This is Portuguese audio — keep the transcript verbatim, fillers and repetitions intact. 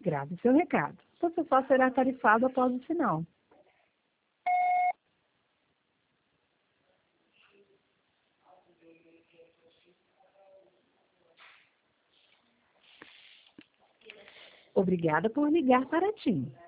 Grave seu recado. Você só será tarifado após o sinal. Obrigada por ligar para a TIM.